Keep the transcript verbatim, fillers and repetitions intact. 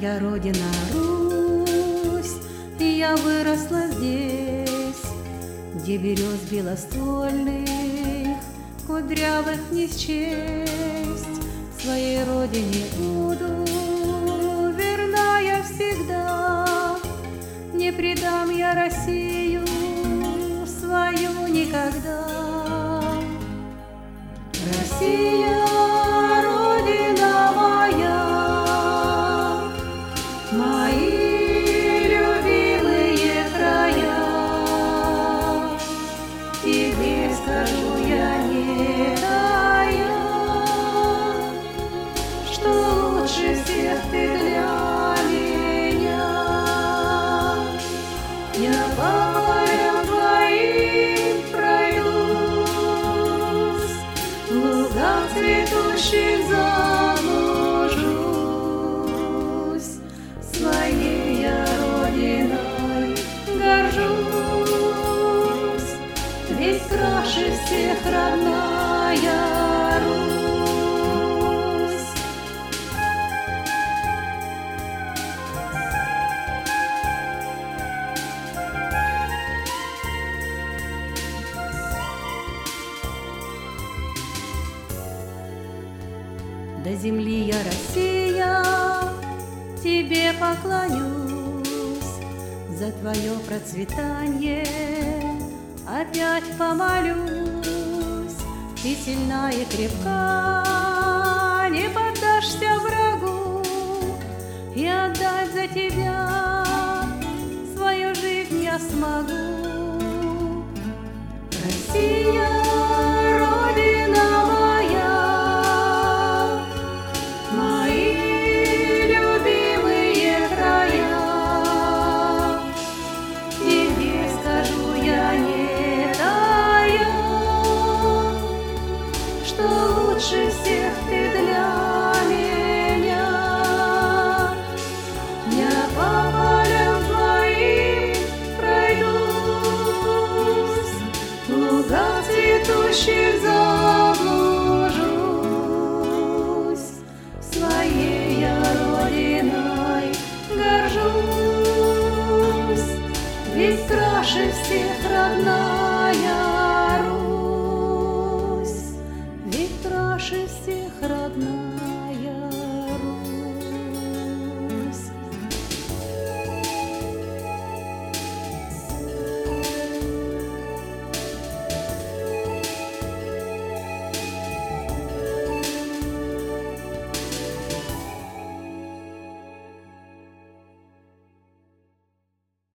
Моя родина Русь, и я выросла здесь, где берез белоствольных, кудрявых не счесть. Своей родине буду верна я всегда, не предам я Россию свою никогда. Россия, родина моя, мои любимые края, тебе скажу я не тая, что лучше всех ты для меня. Я по полям твоим пройдусь, в лугах цветущих заблужусь, своей я родиной горжусь, ведь краше всех родная Русь. До земли я, Россия, тебе поклонюсь, за твое процветание опять помолюсь. Ты сильна и крепка, не поддашься врагу, и отдать за тебя свою жизнь я смогу. Россия, родина моя, мои любимые края, тебе скажу я не тая, что лучше всех ты для меня. Я по полям твоим пройдусь, в лугах цветущих заблужусь, своей я родиной горжусь, ведь краше всех родная